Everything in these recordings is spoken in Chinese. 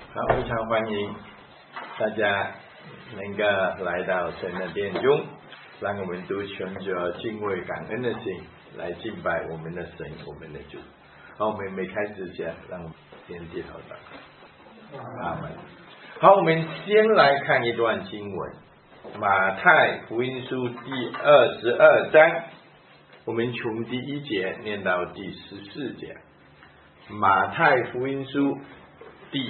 好，非常欢迎大家能够来到神的殿中，让我们都存着敬畏感恩的心来敬拜我们的神，我们的主。好，我们没开始前，让我们先低头祷告。阿门。好，我们先来看一段经文，马太福音书第22章，我们从第1节念到第14节。马太福音书第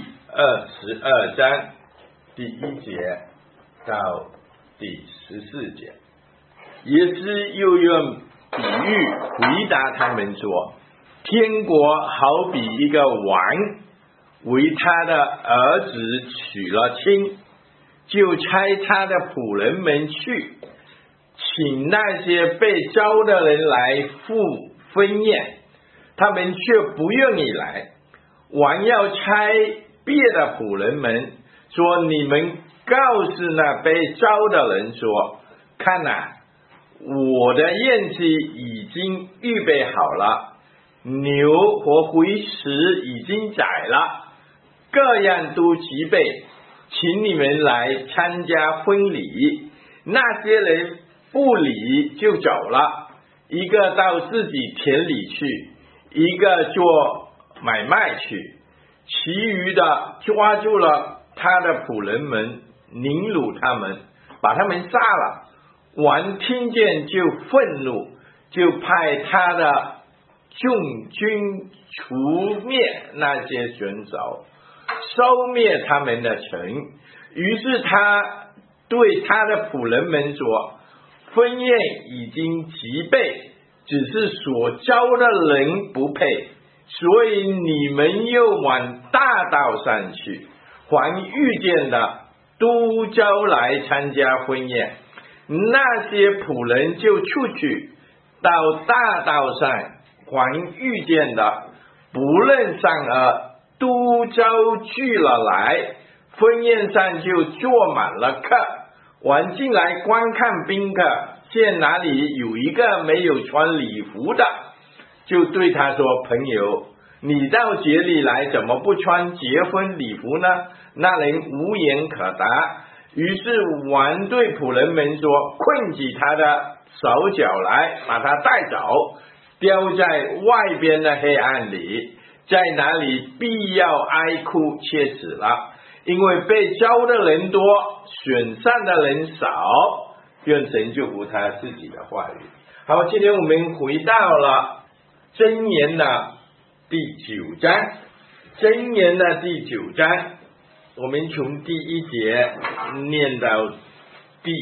22章第1节到第14节，耶稣又用比喻回答他们说：天国好比一个王为他的儿子娶了亲，就差他的仆人们去，请那些被招的人来赴婚宴，他们却不愿意来。王要差别的仆人们说：你们告诉那被招的人说，看哪，我的宴席已经预备好了，牛和回食已经宰了，各样都齐备，请你们来参加婚礼。那些人不理就走了，一个到自己田里去，一个做买卖去，其余的抓住了他的仆人们，凌辱他们，把他们杀了。王听见就愤怒，就派他的众军除灭那些选手，烧灭他们的城。于是他对他的仆人们说：婚宴已经齐备，只是所招的人不配，所以你们又往大道上去，凡遇见的都招来参加婚宴。那些仆人就出去到大道上，凡遇见的不论善恶，都招聚了来，婚宴上就坐满了客。王进来观看宾客，见哪里有一个没有穿礼服的，就对他说：朋友，你到节里来，怎么不穿结婚礼服呢？那人无言可答。于是王对仆人们说：困起他的手脚来，把他带走，丢在外边的黑暗里，在哪里必要哀哭切齿了，因为被招的人多，选上的人少。愿神祝福他自己的话语。好，今天我们回到了箴言的第9章，箴言的第9章，我们从第1节念到第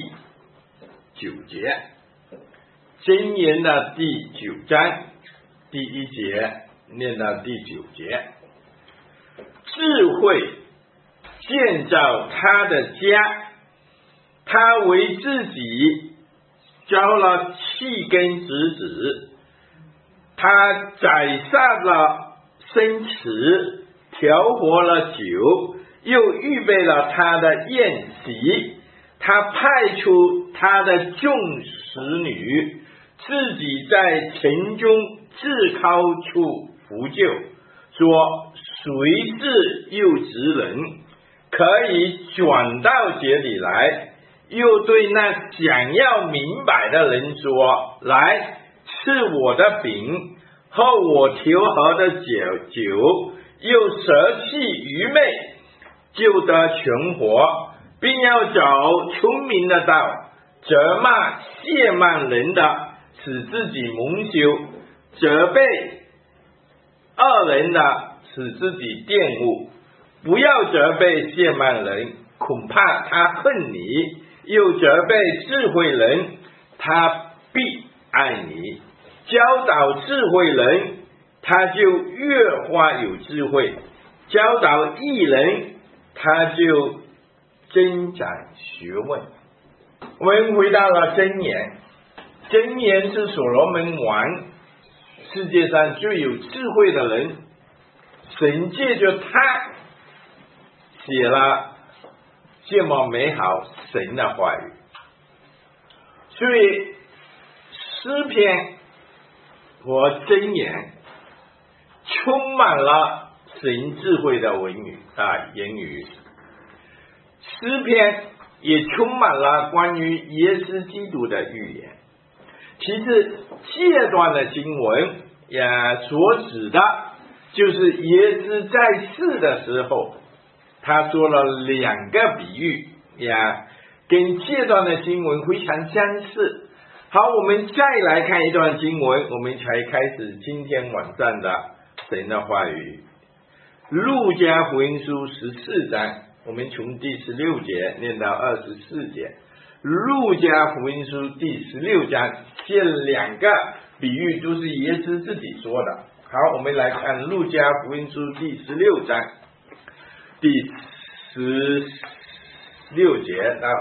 9节。箴言的第9章第1节念到第9节。智慧建造他的家，他为自己浇了气根之子，他宰杀了生池，调和了酒，又预备了他的宴席。他派出他的众使女，自己在城中至高处扶救，说：谁是又职人，可以转到节里来。又对那想要明白的人说：来吃我的饼，喝我调和的酒，又舍弃愚昧，就得存活，并要走聪明的道，责骂亵慢人的，使自己蒙羞；责备恶人的，使自己玷污。不要责备亵慢人，恐怕他恨你；又责备智慧人，他必爱你。教导智慧人，他就越发有智慧；教导义人，他就增长学问。我们回到了箴言，箴言是所罗门王世界上最有智慧的人，神借着他写了这么美好神的话语。所以诗篇和箴言充满了神智慧的言语。诗篇也充满了关于耶稣基督的预言。其实这段的经文也所指的就是耶稣在世的时候，他说了2个比喻，也跟这段的经文非常相似。好，我们再来看一段经文，我们才开始今天晚上的神的话语。路加福音书14章，我们从第16节念到24节。路加福音书第16章，这2个比喻都是耶稣自己说的。好，我们来看路加福音书第16章第16节到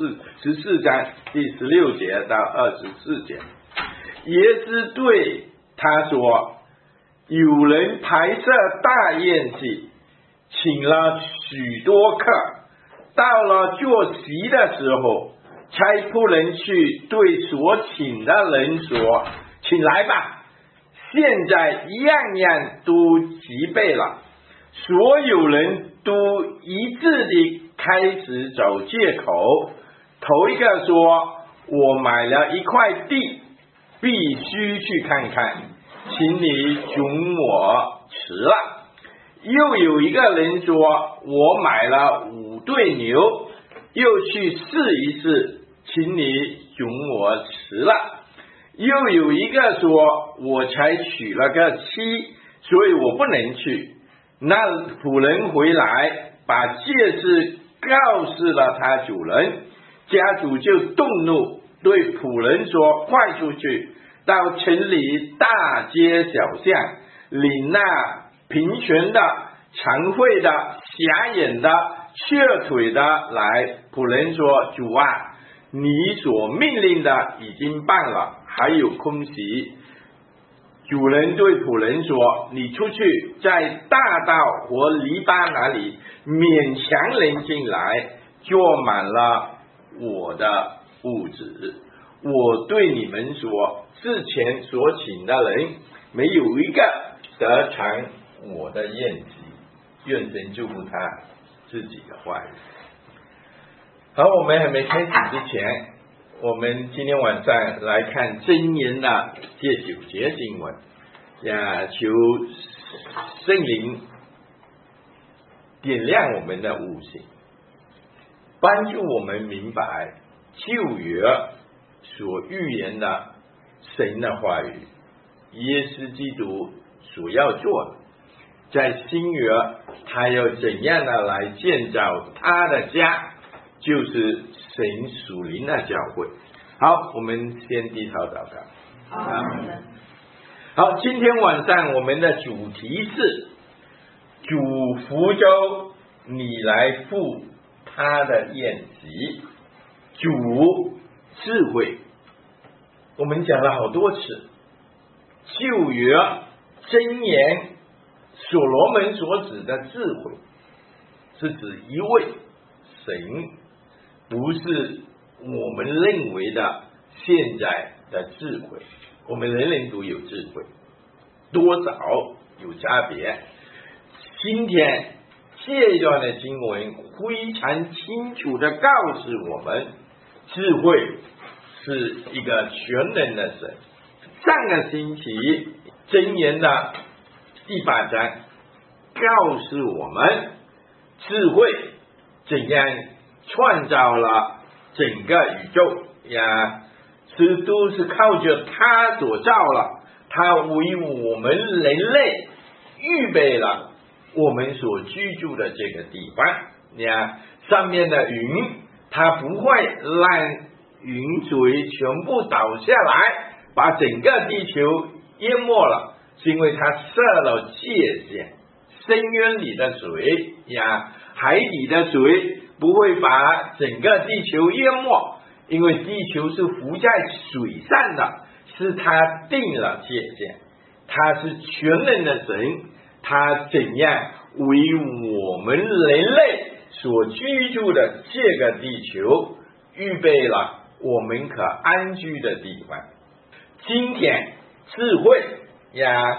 14章第16节到24节。耶稣对他说，有人排设大宴席，请了许多客，到了坐席的时候，差仆人去对所请的人说，请来吧，现在样样都齐备了。所有人都一致地开始找借口。头一个说，我买了一块地，必须去看看，请你准我吃了。又有一个人说，我买了5对牛，又去试一试，请你准我吃了。又有一个说，我才娶了个妻，所以我不能去。那仆人回来，把这事告诉了他主人，家主就动怒，对仆人说，快出去，到城里大街小巷，领那贫穷的、残废的、瞎眼的、瘸腿的来。仆人说，主啊，你所命令的已经办了，还有空席。主人对仆人说，你出去，在大道和篱笆那里勉强人进来，坐满了我的屋子。我对你们说，之前所请的人没有一个得尝我的宴席。愿神祝福他自己的话语。好，我们还没开始之前，我们今天晚上来看箴言的第9节经文，求圣灵点亮我们的悟性，帮助我们明白旧约所预言的神的话语，耶稣基督所要做的，在新约他要怎样的来建造他的家，就是神属灵的教会。好，我们先低头祷告。好，今天晚上我们的主题是主福州你来赴他的宴席。主智慧，我们讲了好多次，旧约箴言所罗门所指的智慧，是指一位神，不是我们认为的现在的智慧。我们人人都有智慧，多少有差别。今天这一段的经文非常清楚的告诉我们，智慧是一个全能的神。上个星期箴言的第8章告诉我们，智慧怎样创造了整个宇宙呀，这都是靠着他所造了，他为我们人类预备了我们所居住的这个地方。你看上面的云，它不会让云水全部倒下来把整个地球淹没了，是因为它设了界限。深渊里的水呀，海底的水不会把整个地球淹没，因为地球是浮在水上的，是他定了界限。他是全能的神，他怎样为我们人类所居住的这个地球预备了我们可安居的地方。今天智慧呀，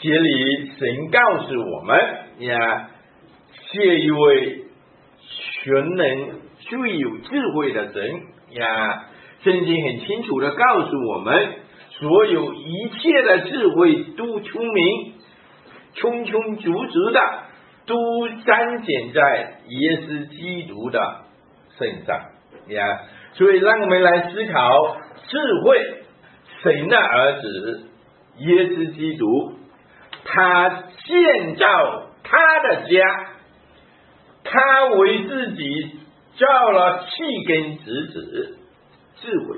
这里神告诉我们呀，这一位全能最有智慧的神呀，圣经很清楚的告诉我们，所有一切的智慧都聪明充充足足的都彰显在耶稣基督的身上呀。所以让我们来思考智慧，神的儿子耶稣基督，他建造他的家，他为自己造了七根枝子，智慧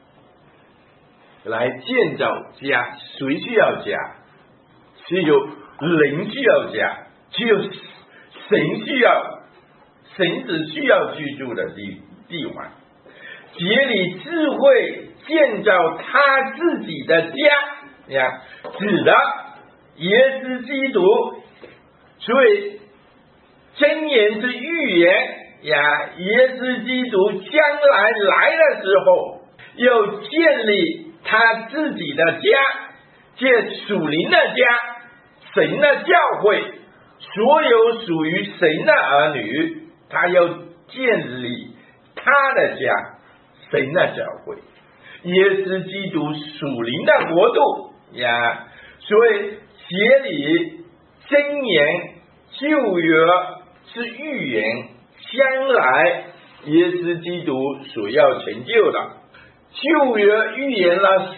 来建造家。谁需要家？只有人需要家，只有神只需要居住的地方。这里智慧建造他自己的家呀，指的耶稣基督。所以箴言是预言呀，耶稣基督将来的时候要建立他自己的家，这属灵的家，神的教会，所有属于神的儿女，他要建立他的家，神的教会，耶稣基督属灵的国度呀。所以这里箴言旧约是预言将来耶稣基督所要成就的。旧约预言了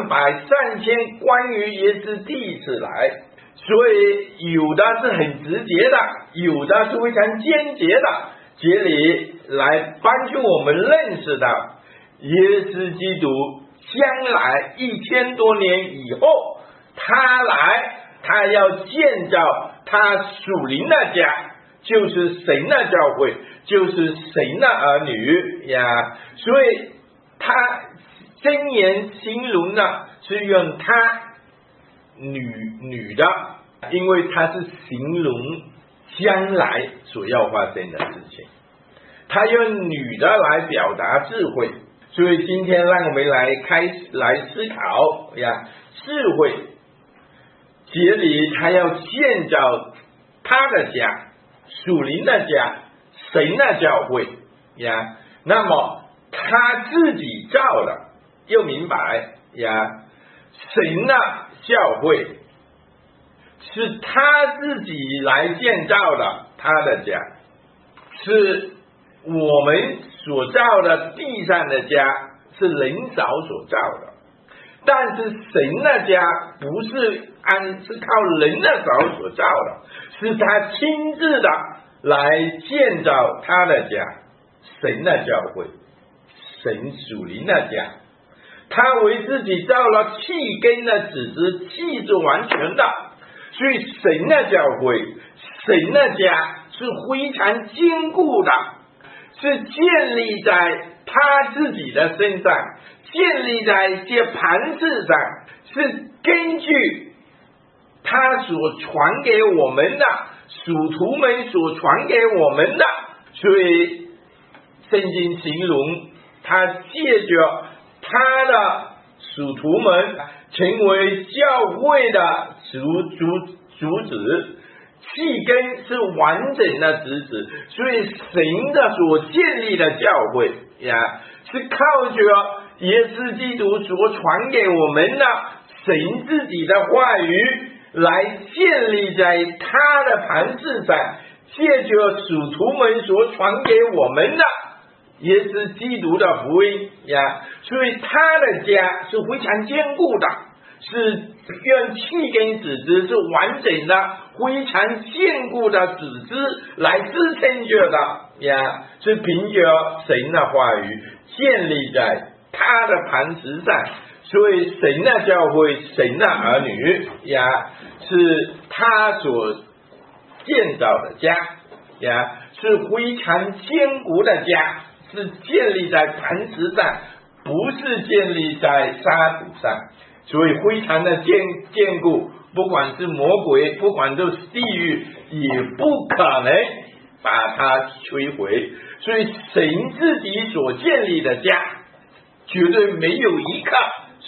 300、3000关于耶稣第一次来，所以有的是很直接的，有的是非常间接的，这里来帮助我们认识到耶稣基督将来1000多年以后他来，他要建造他属灵的家，就是神的教会，就是神的儿女呀。所以他箴言形容呢是用他女的，因为他是形容将来所要发生的事情，他用女的来表达智慧。所以今天让我们来思考呀，智慧这里他要建造他的家，属灵的家，神的教会呀。那么他自己造的，要明白呀，神的教会是他自己来建造的，他的家是我们所造的地上的家，是人手所造的，但是神的家不是靠人的手所造的，是他亲自的来建造他的家，神的教会，神属灵的家。他为自己造了7根的枝子，气是完全的，所以神的教会，神的家是非常坚固的，是建立在他自己的身上，建立在这磐石上，是根据他所传给我们的，属徒们所传给我们的。所以圣经形容他借着他的属徒们成为教会的主旨，7根是完整的枝子。所以神的所建立的教会呀，是靠着耶稣基督所传给我们的神自己的话语来建立在他的磐石上，借着属徒们所传给我们的耶稣基督的福音呀。所以他的家是非常坚固的，是用7根枝子是完整的，非常坚固的枝子来支撑着的呀，是凭着神的话语建立在他的磐石上。所以神的教会，神的儿女呀，是他所建造的家呀，是非常坚固的家，是建立在磐石上，不是建立在沙土上。所以非常的坚固，不管是魔鬼，不管是地狱，也不可能把它摧毁。所以神自己所建立的家绝对没有一刻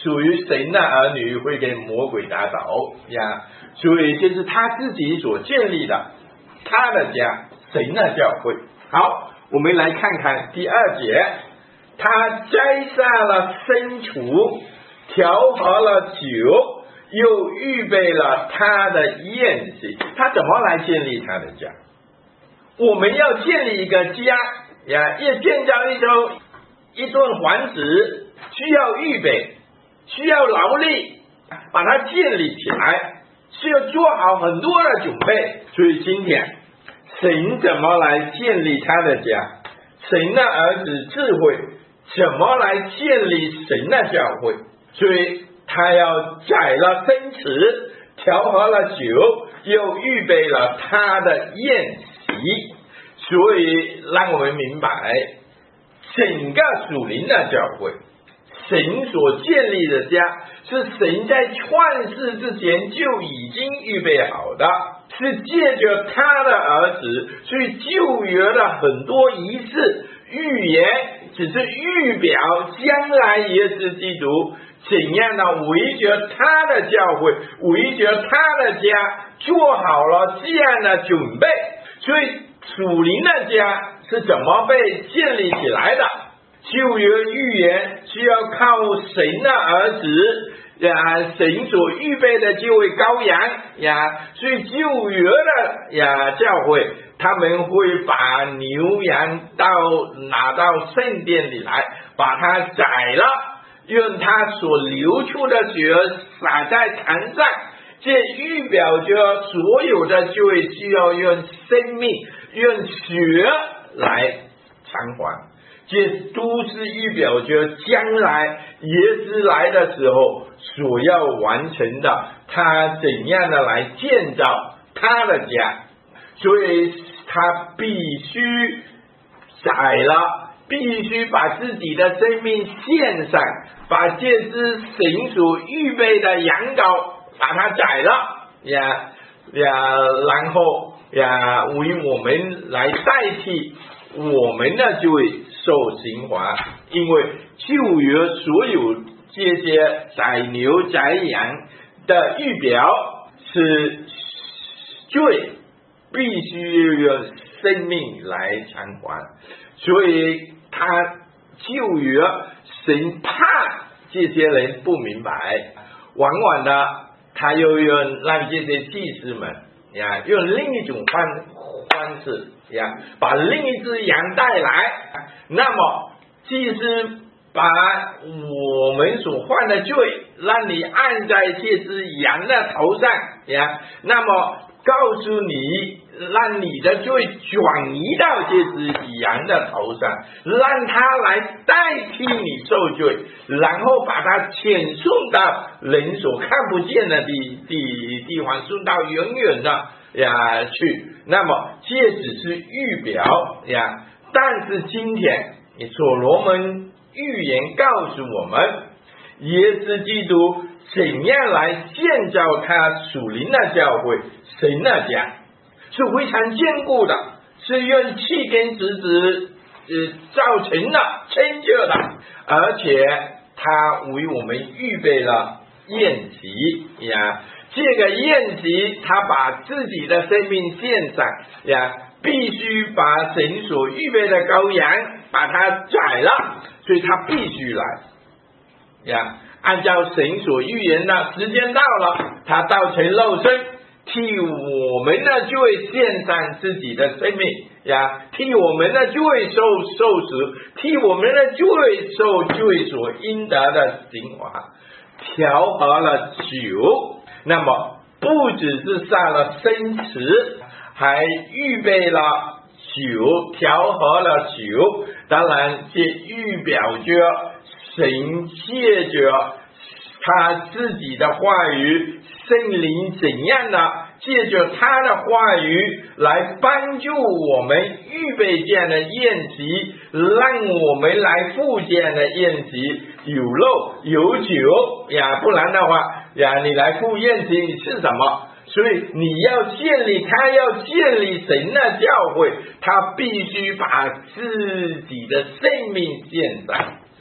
属于神的儿女会给魔鬼打倒呀，所以这是他自己所建立的他的家，神的教会。好，我们来看看第2节，他摘下了牲畜，调和了酒，又预备了他的宴席。他怎么来建立他的家？我们要建立一个家呀，要建造一栋房子，需要预备，需要劳力把它建立起来，需要做好很多的准备。所以今天神怎么来建立他的家？神的儿子智慧怎么来建立神的教会？所以他要宰了牲畜，调和了酒，又预备了他的宴席。所以让我们明白，整个属灵的教会，神所建立的家，是神在创世之前就已经预备好的，是借着他的儿子，所以旧约的很多仪式预言只是预表将来耶稣基督怎样的围着他的教会，围着他的家做好了这样的准备。所以属灵的家是怎么被建立起来的？旧约预言需要靠神的儿子呀，神所预备的这位羔羊呀，所以旧约的教会，他们会把牛羊拿到圣殿里来，把它宰了，用他所流出的血洒在坛上，这预表着所有的就会需要用生命用血来偿还，这都是预表着将来耶稣来的时候所要完成的，他怎样的来建造他的家。所以他必须宰了，必须把自己的生命献上，把这只神所预备的羊羔把它宰了然后为我们来代替我们的罪受刑罚。因为旧约所有这些宰牛宰羊的预表是罪必须用生命来偿还，所以他旧约神怕这些人不明白，往往的他又让这些祭司们用另一种方式把另一只羊带来，那么祭司把我们所犯的罪让你按在这只羊的头上那么告诉你，让你的罪转移到这只羊的头上，让他来代替你受罪，然后把它遣送到人所看不见的地方，送到远远的去。那么这只是预表但是今天所罗门预言告诉我们，耶稣基督怎样来建造他属灵的教会，神的家是非常坚固的，是用七根枝子造成的成就的，而且他为我们预备了宴席这个宴席他把自己的生命献上必须把神所预备的羔羊把它宰了，所以他必须来按照神所预言的时间到了，他道成肉身，替我们的罪献上自己的生命替我们的罪受死，替我们的罪受罪所应得的刑罚，调和了酒。那么不只是杀了生食，还预备了酒，调和了酒。当然这预表着神借着他自己的话语，圣灵怎样的借着他的话语来帮助我们预备这样的宴席，让我们来赴这样的宴席，有肉有酒不然的话你来赴宴席你吃什么？所以他要建立神的教会，他必须把自己的生命献上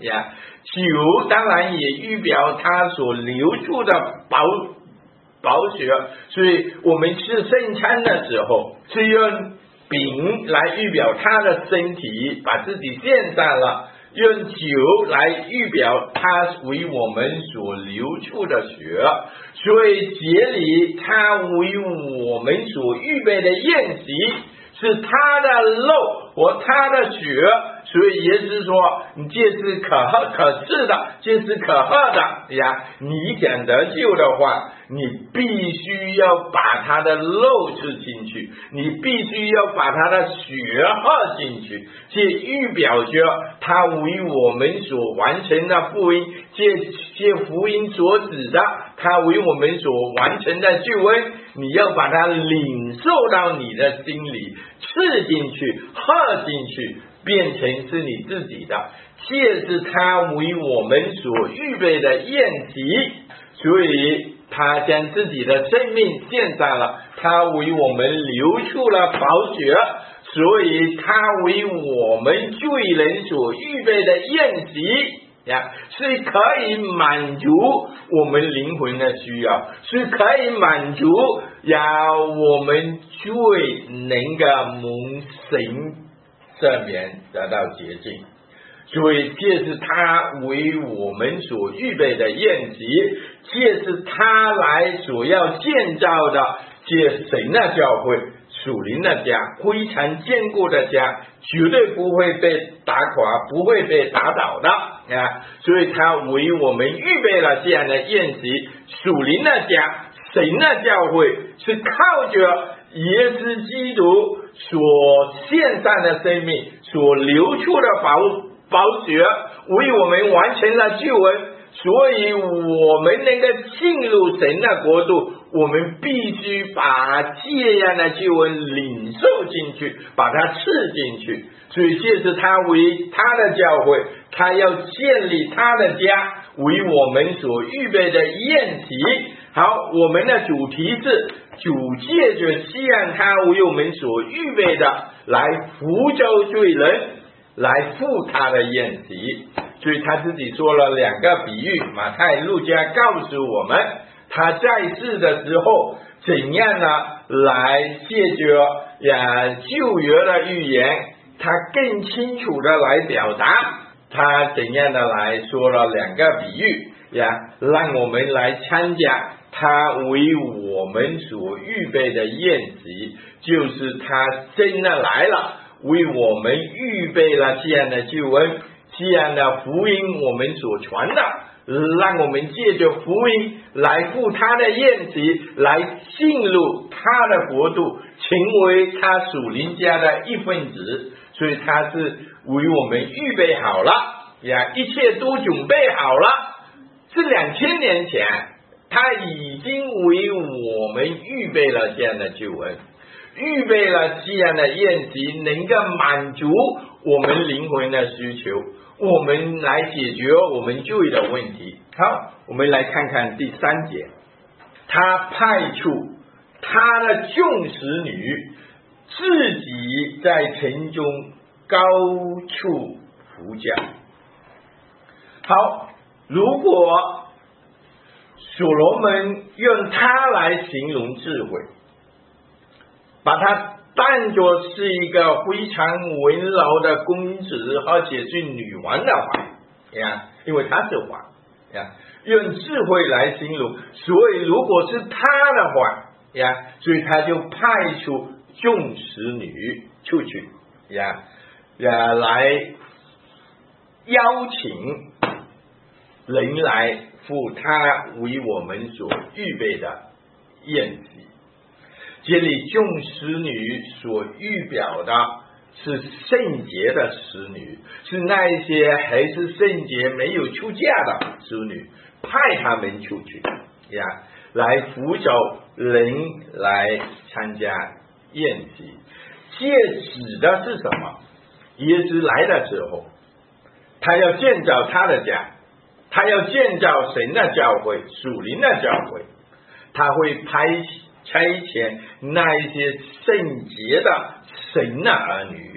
呀。酒当然也预表他所流出的宝血，所以我们吃圣餐的时候是用饼来预表他的身体，把自己献上了，用酒来预表他为我们所流出的血，所以节里他为我们所预备的宴席是他的肉和他的血，所以也是说你这是可吃的，这是可喝的呀。你想得救的话，你必须要把他的肉吃进去，你必须要把他的血喝进去，这预表着他为我们所完成的福音，这福音所指的他为我们所完成的救恩，你要把它领受到你的心里，吃进去，喝进去，变成是你自己的，这是他为我们所预备的宴席，所以他将自己的生命献上了，他为我们流出了宝血，所以他为我们罪人所预备的宴席呀，是可以满足我们灵魂的需要，是可以满足我们罪能够蒙神赦免得到洁净，所以这是他为我们所预备的宴席，这是他来所要建造的这神的教会，属灵的家，非常坚固的家，绝对不会被打垮，不会被打倒的啊！所以他为我们预备了这样的宴席，属灵的家，神的教会是靠着耶稣基督所献上的生命，所流出的宝血，为我们完成了救恩，所以我们能够进入神的国度，我们必须把这样的救恩领受进去，把它吃进去。所以这是他为他的教会，他要建立他的家，为我们所预备的宴席。好，我们的主题是主借着向他为我们所预备的来扶救罪人，来赴他的宴席。所以他自己说了两个比喻，马太、路加告诉我们他在世的时候怎样呢来借着旧约的预言，他更清楚的来表达他怎样的来说了两个比喻让我们来参加他为我们所预备的宴席，就是他真的来了，为我们预备了这样的救恩，这样的福音我们所传的，让我们借着福音来赴他的宴席，来进入他的国度，成为他属灵家的一份子。所以他是为我们预备好了一切都准备好了，是2000年前他已经为我们预备了这样的救恩，预备了这样的宴席，能够满足我们灵魂的需求，我们来解决我们罪的问题。好，我们来看看第3节，他派出他的众使女，自己在城中高处伏脚。好，如果所罗门用它来形容智慧，把它当作是一个非常温柔的公子，而且是女王的话因为他是王用智慧来形容，所以如果是他的话所以他就派出众使女出去来邀请人来赴他为我们所预备的宴席。这里众使女所预表的是圣洁的使女，是那一些还是圣洁没有出嫁的使女，派他们出去来扶助人来参加宴席。这指的是什么？耶稣来的时候，他要建造他的家，他要建造神的教会，属灵的教会，他会差遣那一些圣洁的神的儿女，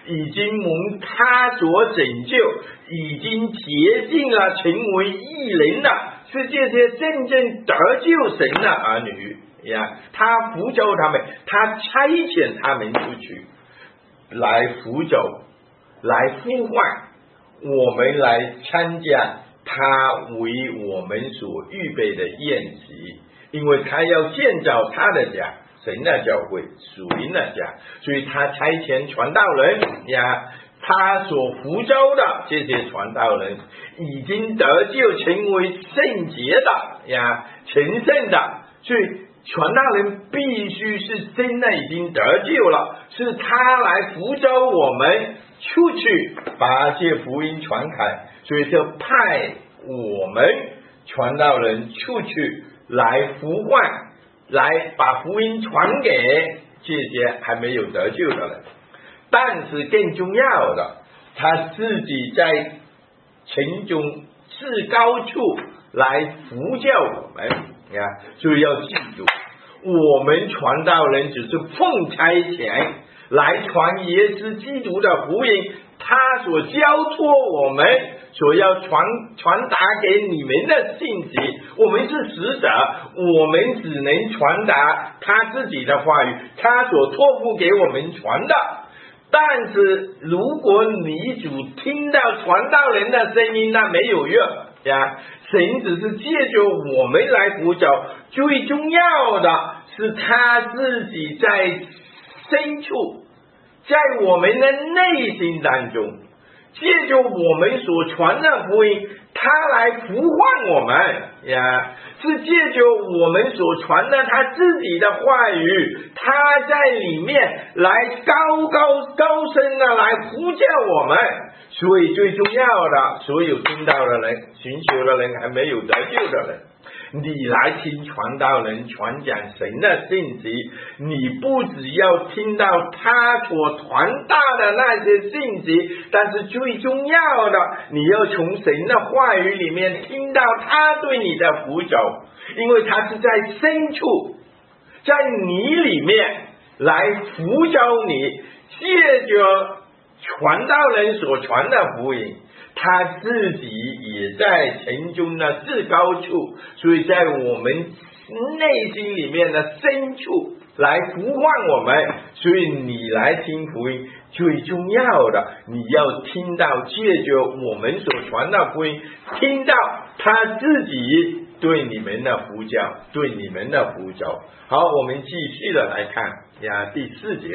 已经蒙他所拯救，已经洁净了，成为义人了，是这些真正得救神的儿女呀。他呼召他们，他差遣他们出去，来呼召，来呼唤我们来参加他为我们所预备的宴席，因为他要建造他的家，神的教会，属灵的家，所以他差遣传道人呀，他所呼召的这些传道人已经得救，成为圣洁的呀，成圣的，所以传道人必须是真的已经得救了，是他来呼召我们出去把这福音传开，所以就派我们传道人出去来呼唤，来把福音传给这些还没有得救的人。但是更重要的，他自己在城中至高处来呼叫我们呀，所以要记住，我们传道人只是奉差遣来传耶稣基督的福音，他所交托我们所要传达给你们的信息，我们是使者，我们只能传达他自己的话语，他所托付给我们传的。但是如果你主听到传道人的声音，那没有用呀，神只是借着我们来呼召，最重要的是他自己在深处，在我们的内心当中，借着我们所传的福音，他来呼唤我们呀，是借着我们所传的他自己的话语，他在里面来高声的来呼叫我们。所以最重要的，所有听到的人，寻求的人，还没有得救的人，你来听传道人传讲神的信息，你不只要听到他所传达的那些信息，但是最重要的，你要从神的话语里面听到他对你的呼召，因为他是在深处，在你里面来呼召你，借着传道人所传的福音，他自己也在城中的至高处，所以在我们内心里面的深处来呼唤我们。所以你来听福音，最重要的，你要听到借着我们所传的福音，听到他自己对你们的呼叫，对你们的呼召。好，我们继续的来看呀，第四节，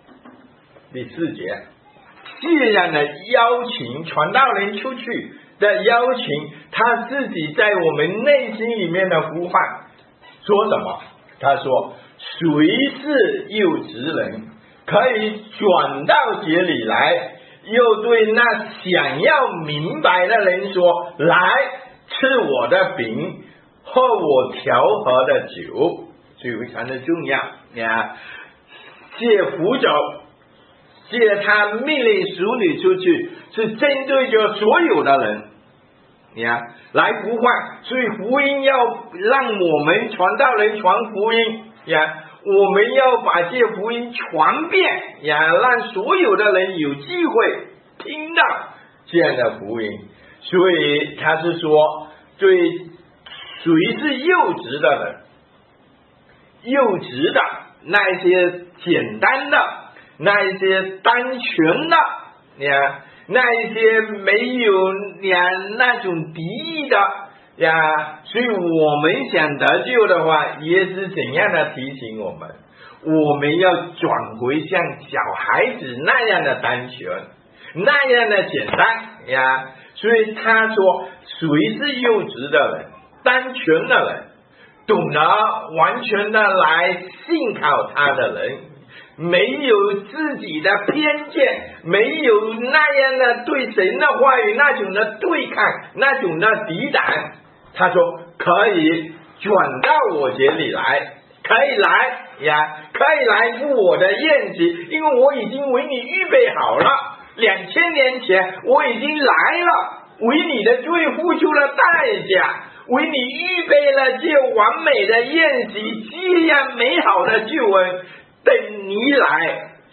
既然的邀请传道人出去的邀请，他自己在我们内心里面的呼唤，说什么？他说，谁是有职人，可以转到这里来，又对那想要明白的人说，来吃我的饼，喝我调和的酒。非常的重要呀，借福州，借他命令属女出去，是针对着所有的人呀来呼唤。所以福音要让我们传道人传福音呀，我们要把这福音传遍呀，让所有的人有机会听到这样的福音。所以他是说，对谁是幼稚的人，幼稚的那一些简单的，那一些单纯的呀，那一些没有那种敌意的呀，所以我们想得救的话，也是怎样的提醒我们，我们要转回像小孩子那样的单纯，那样的简单呀。所以他说，谁是幼稚的人，单纯的人，懂得完全的来信靠他的人，没有自己的偏见，没有那样的对神的话语那种的对抗，那种的抵挡。他说可以转到我这里来，可以来呀，可以来赴我的宴席，因为我已经为你预备好了，2000年前我已经来了，为你的罪付出了代价，为你预备了这完美的宴席，这样美好的救恩等你来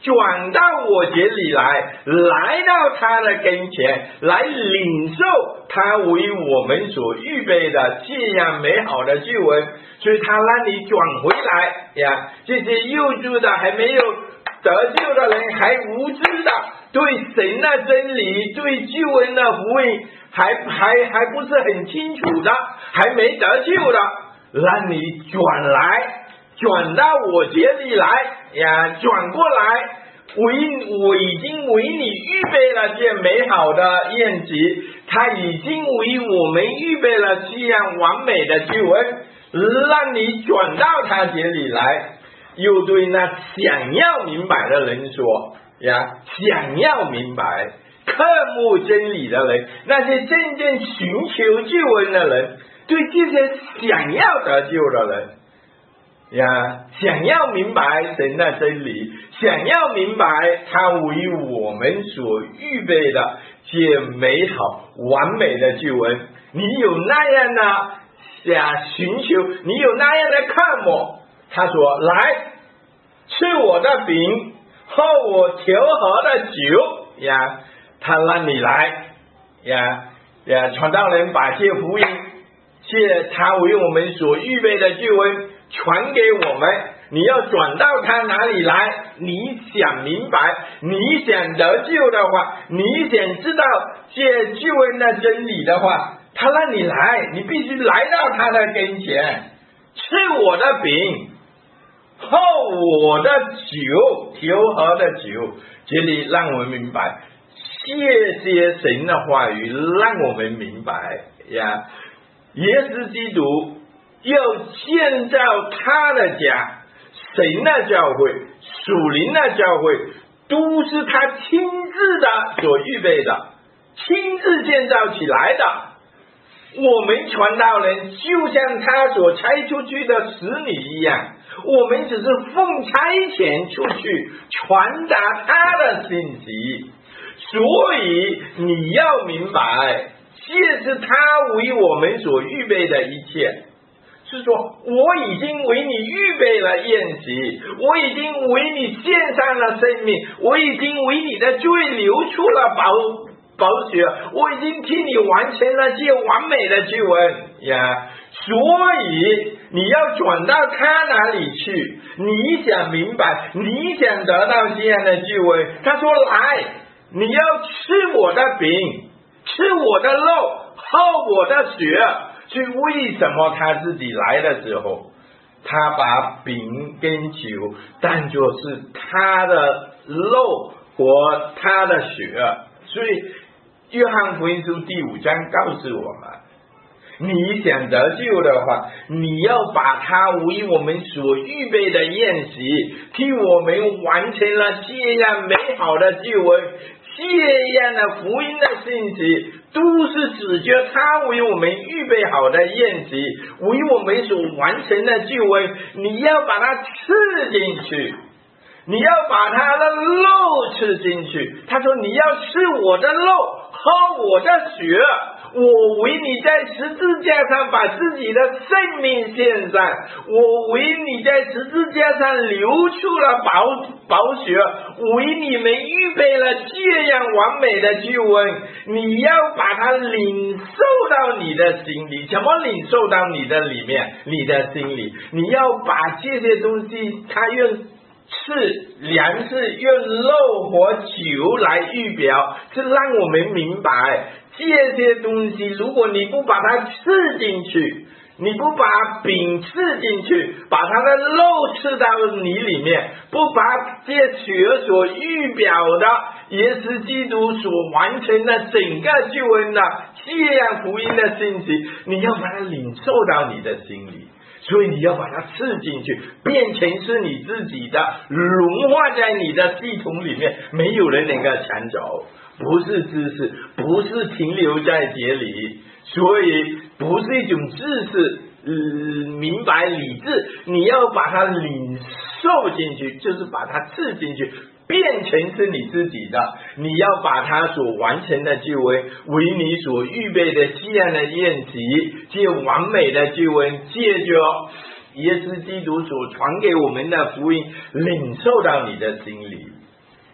转到我这里来到他的跟前，来领受他为我们所预备的这样美好的救恩。所以他让你转回来呀，这些幼稚的还没有得救的人，还无知的，对神的真理，对救恩的福音还不是很清楚的，还没得救的，让你转到我这里来呀，转过来，我已经为你预备了这美好的宴席，他已经为我们预备了这样完美的救恩，让你转到他这里来。又对那想要明白的人说呀，想要明白渴慕真理的人，那些真正寻求救恩的人，对这些想要得救的人呀，想要明白神的真理，想要明白他为我们所预备的这美好完美的救恩，你有那样的寻求，你有那样的渴慕，他说来吃我的饼，喝我调和的酒呀，他让你来呀，传道人把这福音，这他为我们所预备的救恩传给我们，你要转到他哪里来？你想明白，你想得救的话，你想知道这救恩的真理的话，他让你来，你必须来到他的跟前，吃我的饼，喝我的酒，调和的酒。这里让我们明白，谢谢神的话语，让我们明白呀，耶稣基督要建造他的家，神的教会，属灵的教会，都是他亲自的所预备的，亲自建造起来的。我们传道人就像他所差出去的使女一样，我们只是奉差遣出去传达他的信息。所以你要明白，这是他为我们所预备的一切，是说我已经为你预备了宴席，我已经为你献上了生命，我已经为你的罪流出了宝血，我已经替你完成了这完美的救恩呀。所以你要转到他哪里去？你想明白，你想得到这样的救恩，他说来，你要吃我的饼，吃我的肉，喝我的血。所以为什么他自己来的时候，他把饼跟酒当作是他的肉和他的血？所以约翰福音书第5章告诉我们，你想得救的话，你要把它为我们所预备的宴席，替我们完成了这样美好的救恩，这样的福音的信息，都是指着他为我们预备好的宴席，为我们所完成的救恩，你要把它吃进去，你要把他的肉吃进去。他说你要吃我的肉，喝我的血，我为你在十字架上把自己的生命献上，我为你在十字架上流出了宝血，为你们预备了这样完美的救恩。你要把它领受到你的心里。怎么领受到你的里面，你的心里？你要把这些东西，它用粮食用肉和酒来预表，是让我们明白这些东西，如果你不把它吃进去，你不把饼吃进去，把它的肉吃到你里面，不把这血所预表的耶稣基督所完成的整个救恩的这样福音的信息，你要把它领受到你的心里。所以你要把它吃进去，变成是你自己的，融化在你的系统里面，没有人能够抢走。不是知识，不是停留在这里，所以不是一种知识，明白理智，你要把它领受进去，就是把它吃进去，变成是你自己的。你要把他所完成的救恩，为你所预备的这样的宴席，这完美的救恩，借着耶稣基督所传给我们的福音，领受到你的心里。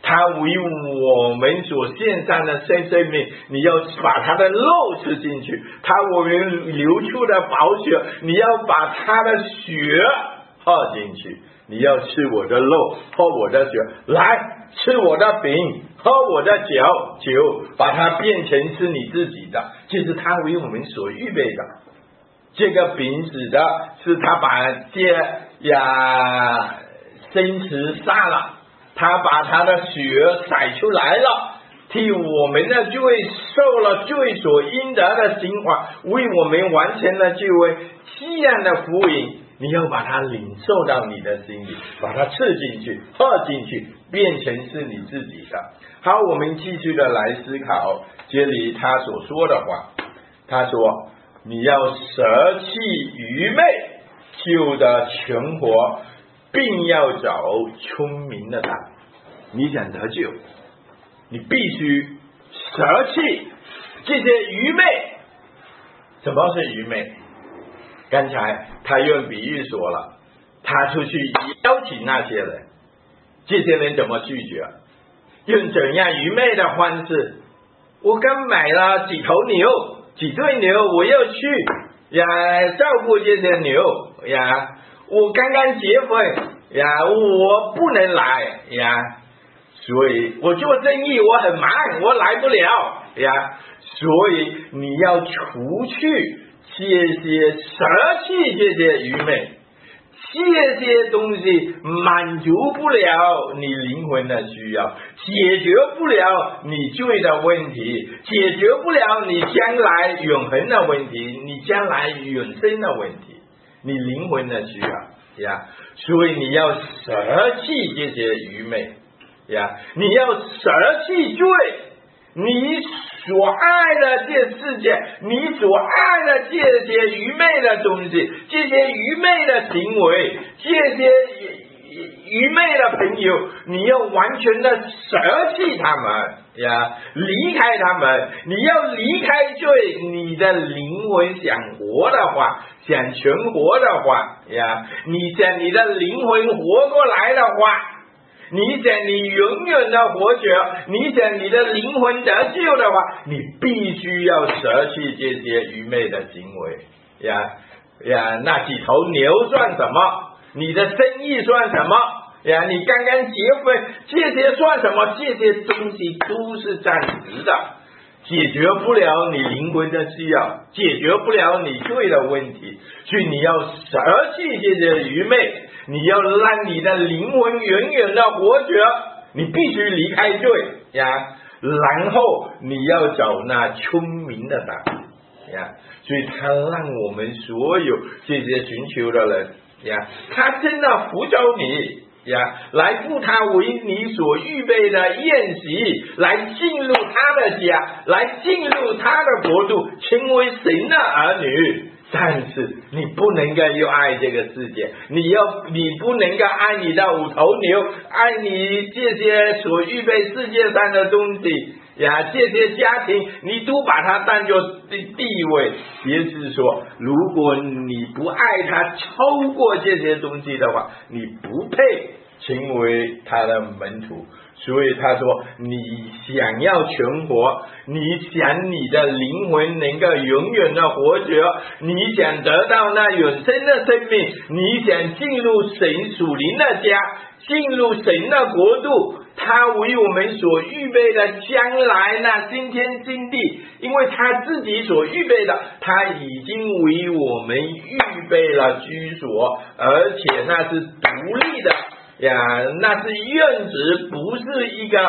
他为我们所献上的生命，你要把他的肉吃进去，他我们流出的宝血，你要把他的血喝进去。你要吃我的肉，喝我的血，来吃我的饼，喝我的酒，把它变成是你自己的，这是他为我们所预备的。这个饼指的是他把这生词杀了，他把他的血洒出来了，替我们的罪受了罪所应得的刑罚，为我们完成了这位这样的福音。你要把它领受到你的心里，把它吃进去，喝进去，变成是你自己的。好，我们继续的来思考这里他所说的话。他说你要舍弃愚昧，就得存活，并要走聪明的道。你想得救，你必须舍弃这些愚昧。什么是愚昧？刚才他用比喻说了，他出去邀请那些人，这些人怎么拒绝？用怎样愚昧的方式？我刚买了几头牛，几对牛，我要去照顾这些牛我刚刚结婚我不能来所以我做生意我很忙，我来不了所以你要除去这些，舍弃这些愚昧，这些东西满足不了你灵魂的需要，解决不了你罪的问题，解决不了你将来永恒的问题，你将来永生的问题，你灵魂的需要所以你要舍弃这些愚昧你要舍弃罪，你所爱的这世界，你所爱的这些愚昧的东西，这些愚昧的行为，这些愚昧的朋友，你要完全的舍弃他们离开他们。你要离开罪，你的灵魂想活的话，想存活的话你想你的灵魂活过来的话，你想你永远的活着，你想你的灵魂得救的话，你必须要舍弃这些愚昧的行为那几头牛算什么？你的生意算什么你刚刚结婚，这些算什么？这些东西都是暂时的，解决不了你灵魂的需要，解决不了你罪的问题，所以你要舍弃这些愚昧，你要让你的灵魂远远的活着，你必须离开罪然后你要走那聪明的道所以他让我们所有这些寻求的人他真的扶着你来赴他为你所预备的宴席，来进入他的家，来进入他的国度，成为神的儿女。但是你不能够又爱这个世界，你不能够爱你的五头牛，爱你这些所预备世界上的东西这些家庭，你都把它当作地位。也就是说，如果你不爱他超过这些东西的话，你不配成为他的门徒。所以他说，你想要存活，你想你的灵魂能够永远的活着，你想得到那永生的生命，你想进入神属灵的家，进入神的国度，他为我们所预备的将来那新天新地，因为他自己所预备的，他已经为我们预备了居所，而且那是独立的那是院子，不是一个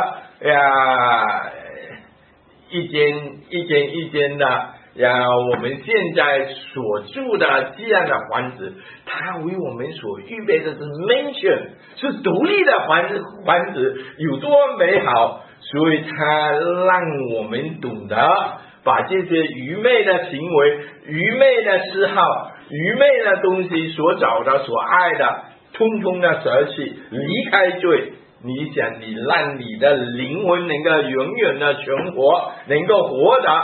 一间的我们现在所住的这样的房子，他为我们所预备的是 mansion， 是独立的房子，有多美好。所以他让我们懂得把这些愚昧的行为、愚昧的嗜好、愚昧的东西所找的、所爱的，通通的舍弃，离开罪。你想你让你的灵魂能够永远的存活，能够活得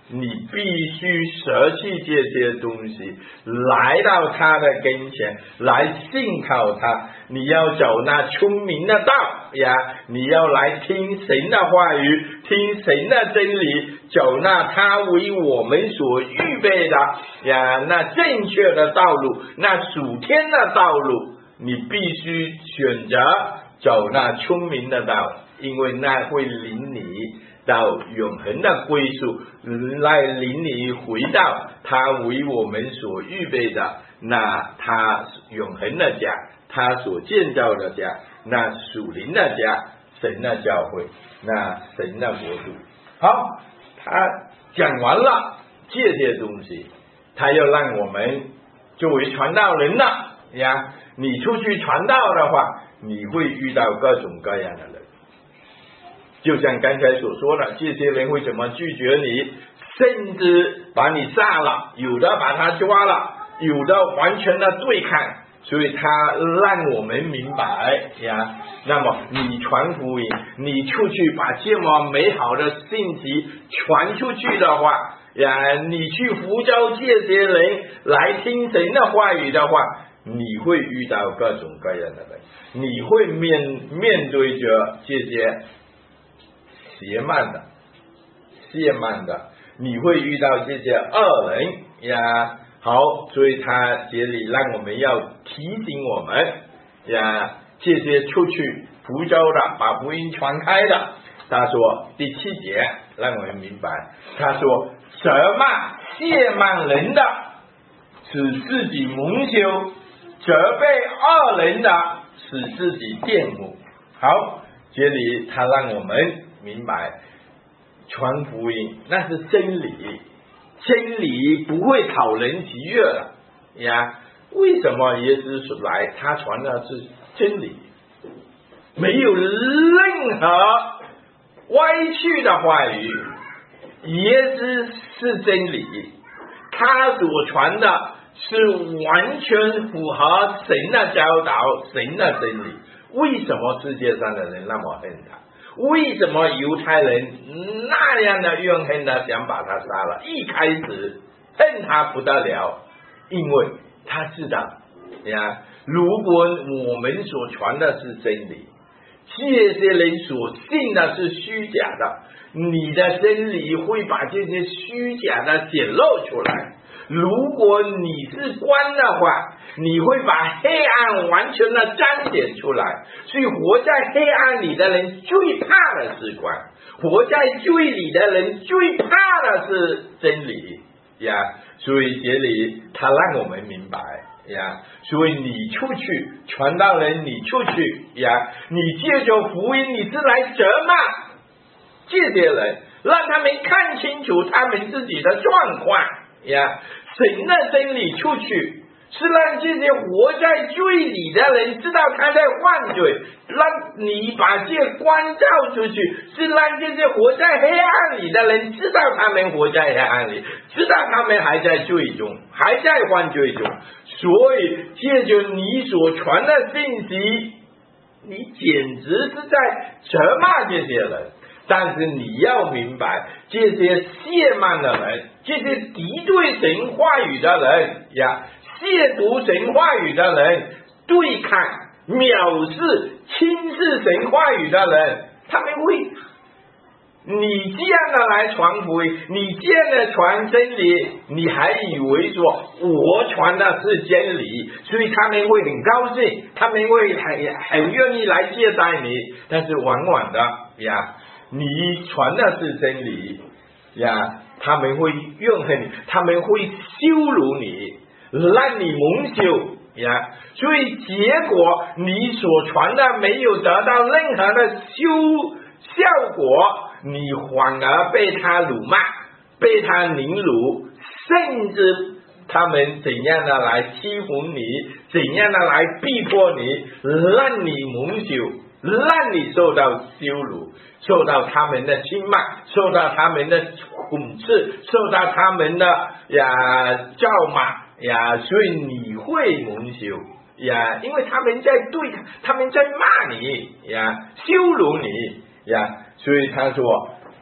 你必须舍弃这些东西，来到他的跟前，来信靠他。你要走那聪明的道呀，你要来听神的话语，听神的真理，走那他为我们所预备的呀，那正确的道路，那属天的道路，你必须选择走那聪明的道，因为那会领你到永恒的归宿，来领你回到他为我们所预备的那他永恒的家，他所建造的家，那属灵的家，神的教会，那神的国度。好，他讲完了这些东西，他要让我们作为传道人了呀，你出去传道的话，你会遇到各种各样的人，就像刚才所说的，这些人会怎么拒绝你，甚至把你杀了，有的把他抓了，有的完全的对抗。所以他让我们明白呀，那么你传福音，你出去把这么美好的信息传出去的话呀，你去呼召这些人来听神的话语的话，你会遇到各种各样的人，你会面对着这些邪慢的，你会遇到这些恶人呀。好，所以他这里让我们要提醒我们呀，这些出去福州的，把福音传开的。他说第7节让我们明白，他说责骂亵慢人的，使自己蒙羞；责备恶人的，使自己玷污。好，这里他让我们明白，传福音那是真理。真理不会讨人喜悦的呀。为什么耶稣来，他传的是真理，没有任何歪曲的话语。耶稣是真理，他所传的是完全符合神的教导，神的真理。为什么世界上的人那么恨他？为什么犹太人那样的怨恨他，想把他杀了？一开始恨他不得了，因为他知道呀，如果我们所传的是真理，这些人所信的是虚假的，你的真理会把这些虚假的显露出来。如果你是光的话，你会把黑暗完全的彰显出来。所以活在黑暗里的人最怕的是光，活在罪里的人最怕的是真理呀。所以这里他让我们明白呀，所以你出去传道人，你出去呀，你借着福音，你是来责骂这些人，让他们看清楚他们自己的状况呀。神的真理出去，是让这些活在罪里的人知道他在犯罪，让你把这光照出去，是让这些活在黑暗里的人知道他们活在黑暗里，知道他们还在罪中，还在犯罪中。所以借着你所传的信息，你简直是在责骂这些人。但是你要明白，这些亵慢的人，这些敌对神话语的人呀，亵渎神话语的人，对抗藐视轻视神话语的人，他们会，你这样的来传福音，你这样的传真理，你还以为说我传的是真理，所以他们会很高兴，他们会很愿意来接待你。但是往往的呀，你传的是真理呀，他们会怨恨你，他们会羞辱你，让你蒙羞呀。所以结果你所传的没有得到任何的效果，你反而被他辱骂，被他凌辱，甚至他们怎样的来欺负你，怎样的来逼迫你，让你蒙羞，让你受到羞辱，受到他们的轻慢，受到他们的讽刺，受到他们的咒骂呀，所以你会蒙羞呀，因为他们在对他们在骂你呀，羞辱你呀。所以他说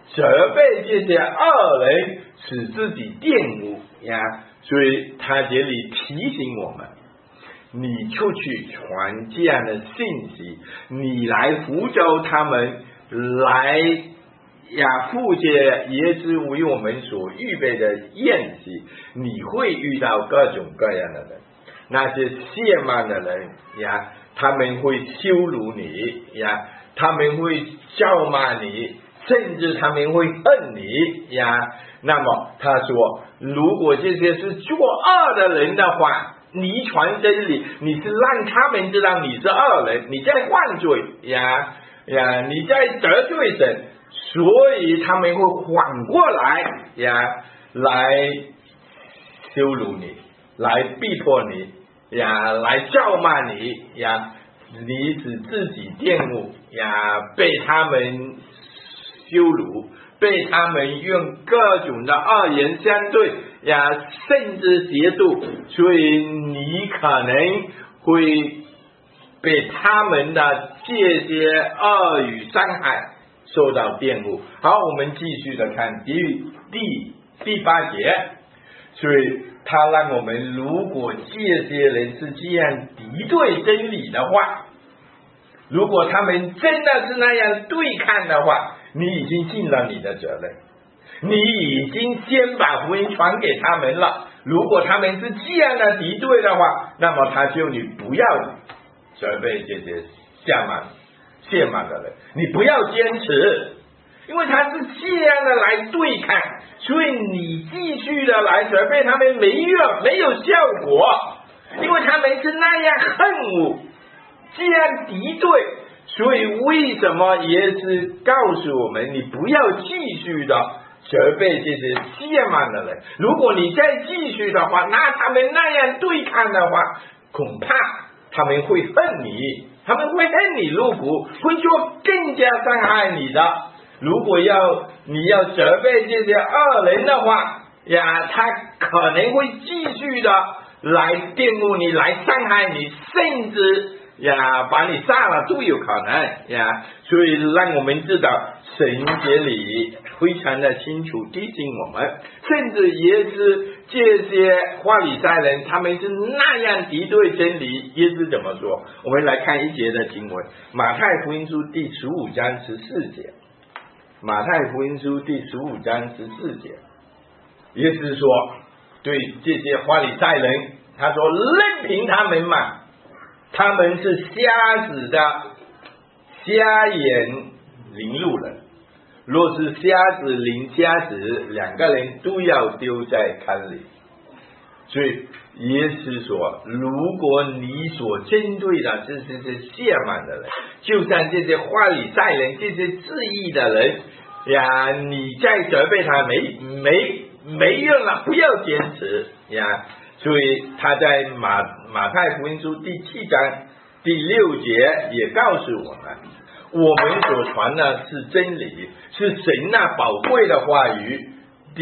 责备这些恶人，使自己玷污呀。所以他这里提醒我们，你出去传这样的信息，你来呼召他们来赴这耶稣为我们所预备的宴席，你会遇到各种各样的人，那些亵慢的人呀，他们会羞辱你呀，他们会咒骂你，甚至他们会恨你呀。那么他说，如果这些是作恶的人的话，你传真理，你是让他们知道你是恶人，你在犯罪呀，你在得罪神，所以他们会反过来来羞辱你，来逼迫你来咒骂你你使自己玷污被他们羞辱，被他们用各种的恶言相对甚至亵渎，所以你可能会被他们的这些恶语伤害，受到玷污。好，我们继续的看第8节。所以他让我们，如果这些人是这样敌对真理的话，如果他们真的是那样对抗的话，你已经尽了你的责任，你已经先把福音传给他们了。如果他们是这样的敌对的话，那么他就你不要责备这些亵慢的人，你不要坚持，因为他是这样的来对抗，所以你继续的来责备他们没有效果，因为他们是那样恨恶，这样敌对。所以为什么也是告诉我们，你不要继续的责备这些亵慢的人，如果你再继续的话，那他们那样对抗的话，恐怕他们会恨你，他们会恨你入骨，会做更加伤害你的。如果你要责备这些恶人的话他可能会继续的来玷污你，来伤害你，甚至把你杀了都有可能所以让我们知道神这里非常的清楚提醒我们，甚至也是这些法利赛人，他们是那样敌对真理，耶稣怎么说？我们来看一节的经文，马太福音书第15章14节。马太福音书第15章14节，耶稣说对这些法利赛人，他说任凭他们嘛，他们是瞎子的瞎眼领路人，若是瞎子领瞎子，两个人都要丢在坑里。所以耶稣说，如果你所针对的这些亵慢的人，就像这些法利赛人，这些自义的人你再责备他没用了，不要坚持所以他在马太福音书第7章第6节也告诉我们，我们所传的是真理，是神那宝贵的话语。第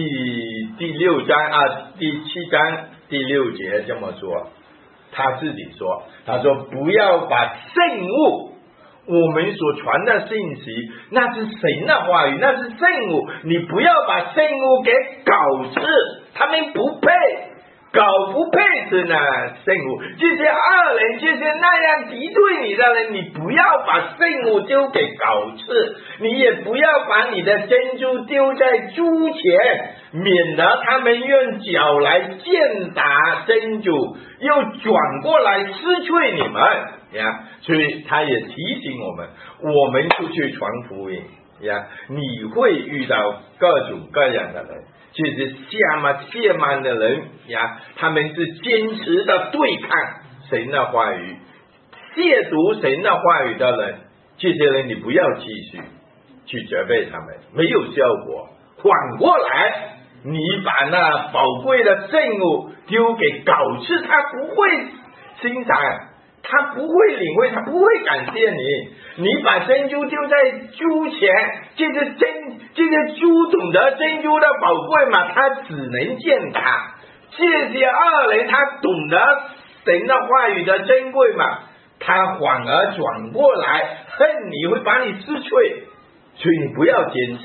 7章第6节这么说，他自己说，他说不要把圣物，我们所传的信息，那是神的话语，那是圣物，你不要把圣物给搞吃，他们不配，搞不配吃呢圣物。这些恶人，这些那样敌对你的人，你不要把圣物丢给搞吃，你也不要把你的珍珠丢在猪前，免得他们用脚来践踏珍珠，又转过来失去你们所以他也提醒我们出去传福音你会遇到各种各样的人，就是亵慢的人他们是坚持的对抗神的话语，亵渎神的话语的人，这些人你不要继续去责备他们，没有效果。反过来，你把那宝贵的圣物丢给狗吃，他不会欣赏，他不会领会，他不会感谢你。你把珍珠丢在猪前，这个猪懂得珍珠的宝贵嘛，他只能践踏。这些恶人他懂得神的话语的珍贵嘛，他反而转过来恨你，会把你撕碎。所以你不要坚持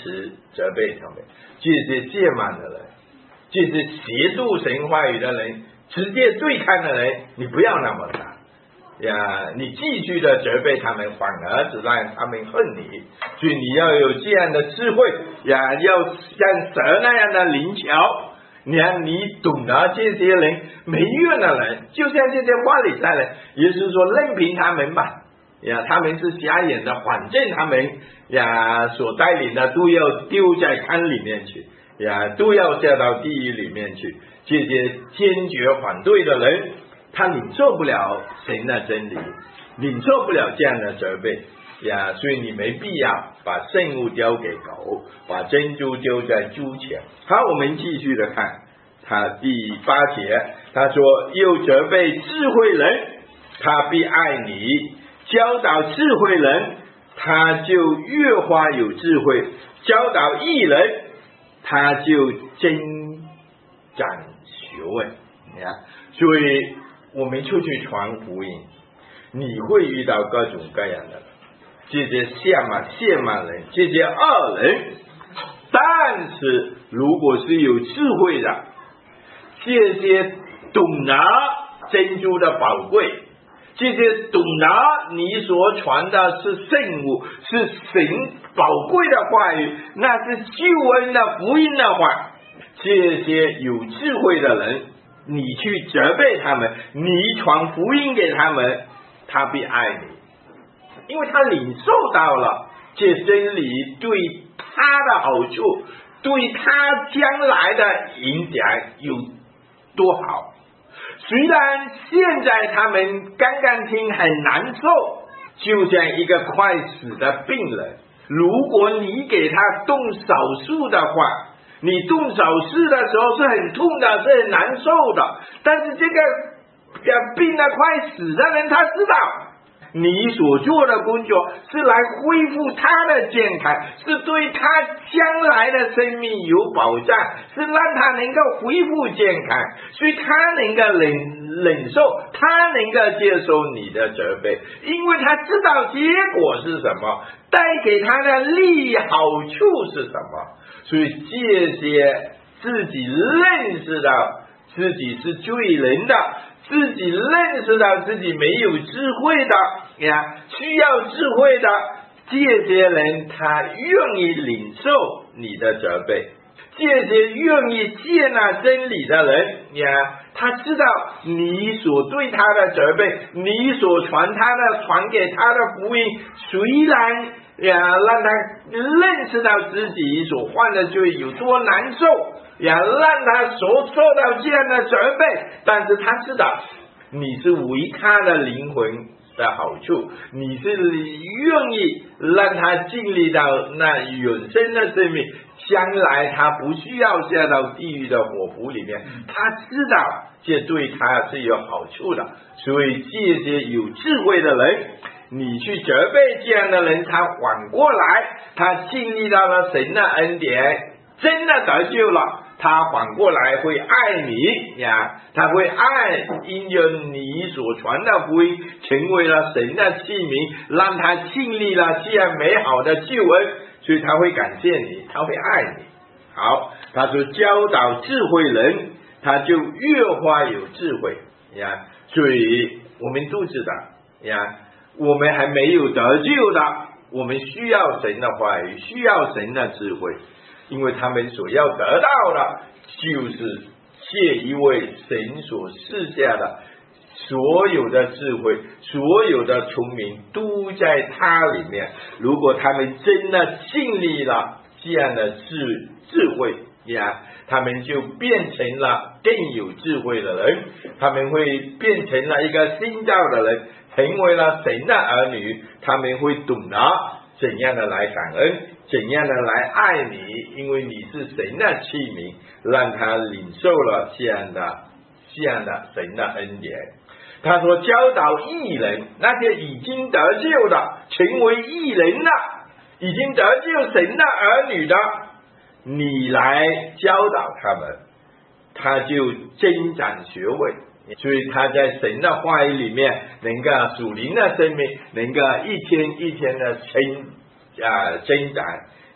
责备他们。这些戒慢的人，这些邪度神话语的人，直接对抗的人，你不要那么打呀！你继续的责备他们，反而只让他们恨你。所以你要有这样的智慧呀，要像蛇那样的灵巧。你懂得这些人没用的人，就像这些法利赛人，也就是说任凭他们吧呀，他们是瞎眼的，反正他们呀所带领的都要丢在坑里面去呀，都要下到地狱里面去。这些坚决反对的人，他领受不了神的真理，领受不了这样的责备呀，所以你没必要把圣物交给狗，把珍珠丢在猪前。好，我们继续的看他第8节，他说又责备智慧人，他必爱你；教导智慧人，他就越发有智慧；教导义人，他就增长学问。所以我们出去传福音，你会遇到各种各样的人，这些亵慢人，这些恶人。但是如果是有智慧的，这些懂得珍珠的宝贵，这些懂得你所传的是圣物，是神宝贵的话语，那是救恩的福音的话，这些有智慧的人，你去责备他们，你传福音给他们，他必爱你，因为他领受到了这真理对他的好处，对他将来的影响有多好。虽然现在他们刚刚听很难受，就像一个快死的病人，如果你给他动手术的话，你动手术的时候是很痛的，是很难受的，但是这个病得快死的人，他知道你所做的工作是来恢复他的健康，是对他将来的生命有保障，是让他能够恢复健康，所以他能够忍受，他能够接受你的责备，因为他知道结果是什么，带给他的利益好处是什么。所以这些自己认识到自己是罪人的，自己认识到自己没有智慧的呀，需要智慧的这些人，他愿意领受你的责备。这些愿意接纳真理的人呀，他知道你所对他的责备，你所传给他的福音，虽然呀让他认识到自己所犯的罪有多难受呀，让他所受到这样的责备，但是他知道你是为他的灵魂的好处，你是愿意让他经历到那永生的生命，将来他不需要下到地狱的火湖里面，他知道这对他是有好处的。所以这些有智慧的人，你去责备这样的人，他反过来他经历到了神的恩典，真的得救了，他反过来会爱你呀，他会爱因着你所传的福音成为了神的器皿，让他经历了这样美好的救恩，所以他会感谢你，他会爱你。好，他说教导智慧人，他就越发有智慧呀。所以我们都知道呀，我们还没有得救的，我们需要神的话语，需要神的智慧，因为他们所要得到的就是这一位神所赐下的所有的智慧，所有的聪明都在他里面。如果他们真的经历了这样的智慧呀，他们就变成了更有智慧的人，他们会变成了一个新造的人，成为了神的儿女，他们会懂得怎样的来感恩，怎样的来爱你，因为你是神的器皿，让他领受了这样的神的恩典。他说教导义人，那些已经得救的，成为义人的，已经得救神的儿女的，你来教导他们，他就增长学问，所以他在神的话语里面能够属灵的生命能够一天一天的增长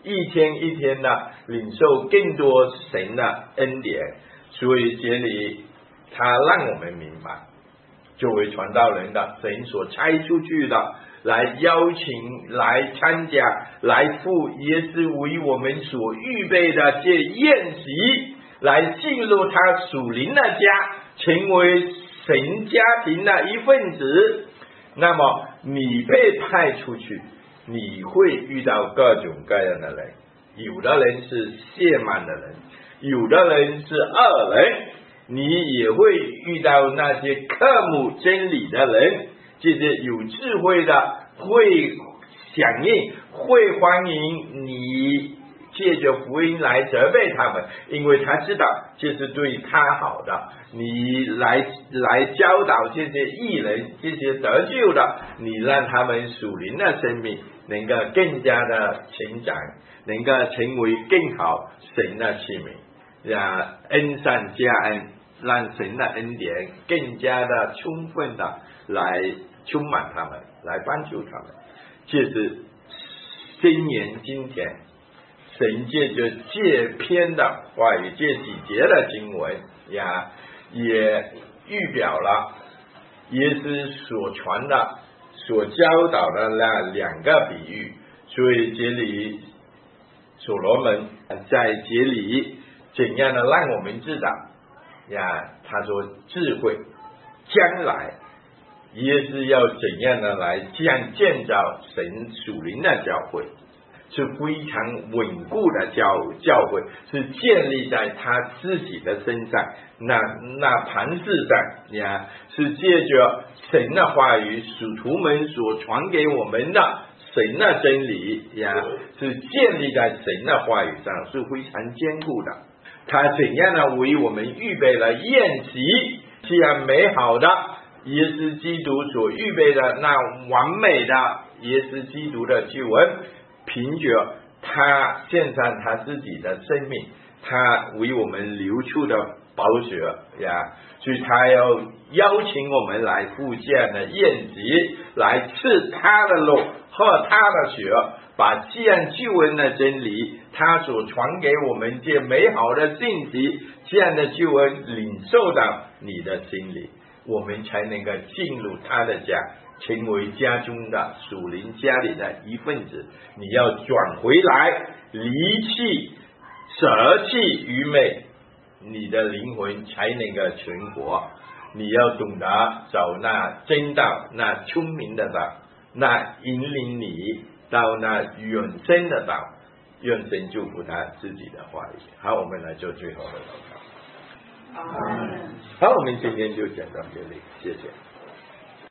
一天一天的领受更多神的恩典。所以这里他让我们明白，作为传道人的神所差出去的，来邀请来参加来赴也是为我们所预备的这宴席，来进入他属灵的家，成为神家庭的一份子。那么你被派出去，你会遇到各种各样的人，有的人是懈慢的人，有的人是恶人，你也会遇到那些渴慕真理的人，这些有智慧的会响应，会欢迎你借着福音来责备他们，因为他知道这是对他好的。你来教导这些义人，这些得救的，你让他们属灵的生命能够更加的成长，能够成为更好神的器皿，让恩上加恩，让神的恩典更加的充分的来充满他们，来帮助他们。这是新年今天神借着这篇的话语，这几节的经文呀，也预表了耶稣所传的所教导的那两个比喻。所以这里所罗门在这里怎样的让我们知道呀，他说智慧将来耶稣要怎样的来建造神属灵的教会，是非常稳固的教会，是建立在他自己的身上，那盘子上呀，是借着神的话语，使徒们所传给我们的神的真理呀，是建立在神的话语上，是非常坚固的。他怎样的为我们预备了宴席，这样美好的耶稣基督所预备的那完美的耶稣基督的救恩，凭着他献上他自己的生命，他为我们流出的宝血呀，所以他要邀请我们来赴这样的宴席，来吃他的肉，喝他的血，把这样救恩的真理，他所传给我们这美好的信息，这样的救恩领受到你的心里，我们才能够进入他的家，成为家中的属灵家里的一份子。你要转回来，离弃舍弃愚昧，你的灵魂才能够存活。你要懂得找那真道，那聪明的道，那引领你到那永生的道。愿神祝福他自己的话语。好，我们来做最后的祷告。好，我们今天就讲到这里，谢谢。